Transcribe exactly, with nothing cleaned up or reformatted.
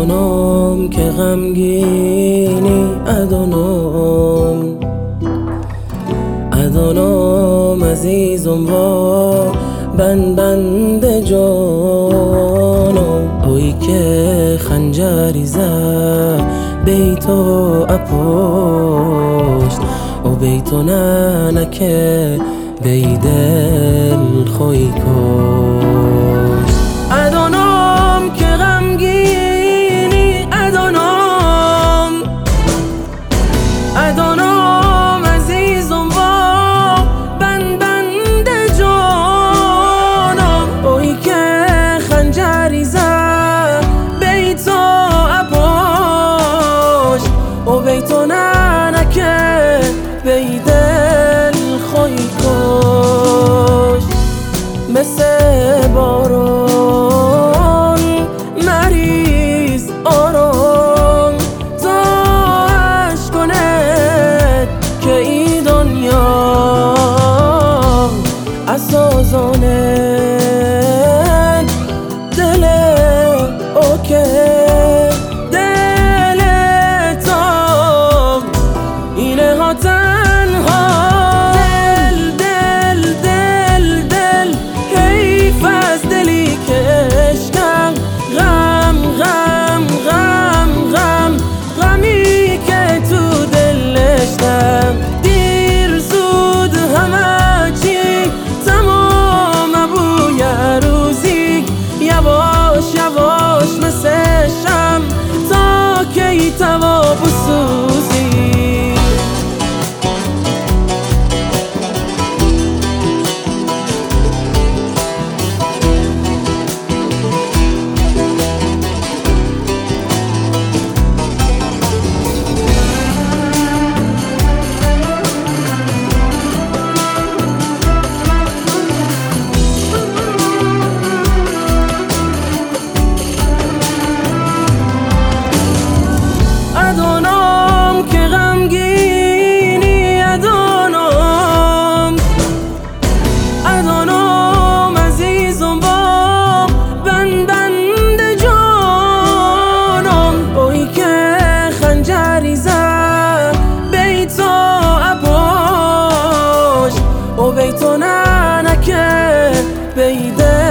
ادونم که غمگینی، ادونم ادونم عزیزم و بند بند جانم. اوی که خنجری زد بیتو اپشت و بیتو ننکه بیدل خوی کشت. ادونم که غمگینی، ادونم ادونم عزیزم و بند بند جانم. اوی که خنجری زد بیتو اپشت و بیتو ننکه بیدل خوی کشت. مثل باران مریض آرام تا عشق کند که ای دنیا اسازانه دل اوکه دل تا اینه ها تنها دل دل دل دل حیف از دلی که عشقم غم غم غم غم غمی که تو دلش دم دیر زود همه چی تمام بوی روزی یواش یواش مثل شم تا که ای توا بسوزی. ادونم که غمگینی، ادونم ادونم عزیزم و بند بند جانم. اوی که خنجری زد بیتو اپشت و بیتو ننکه بیدل